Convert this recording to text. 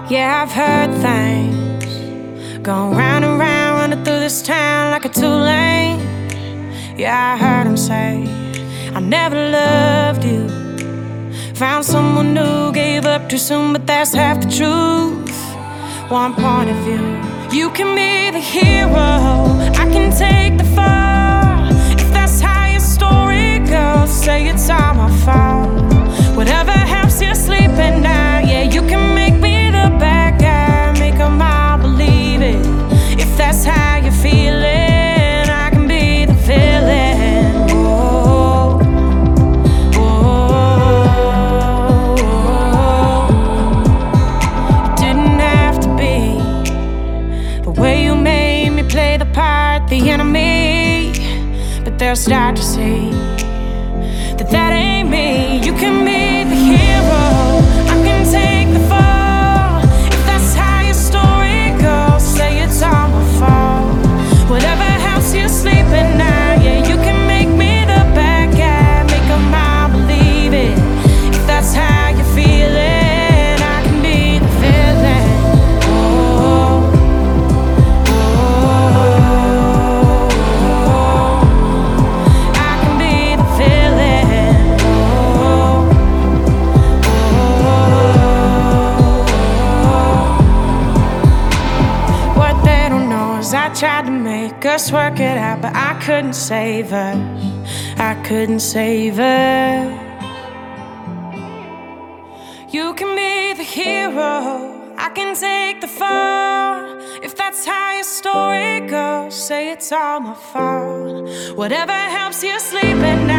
Yeah, I've heard things going round and round, running through this town like a two-lane. Yeah, I heard them say I never loved you. Found someone new, gave up too soon, but that's half the truth. One point of view, you can be the hero, I can take the fall. If that's how your story goes, say it's all my fault. Whatever helps you sleep at night, yeah, you can make me the bad guy, make them all believe it. If that's how you're feeling, I can be the villain. Oh, oh, oh. It didn't have to be the way you made me play the part, the enemy. But they'll start to see that that ain't me. You can be the hero, I can take the fall. If that's how your story goes, say it's all my fault. Whatever helps you sleep at night, yeah, you can make me the bad guy, make them all believe it. If that's how you're feeling, I can be the villain. Oh, oh, oh. I can be the villain. What they don't know is I tried to make us work it out, but I couldn't save us. I couldn't save us. You can be the hero, I can take the fall. If that's how your story goes, say it's all my fault. Whatever helps you sleep at night.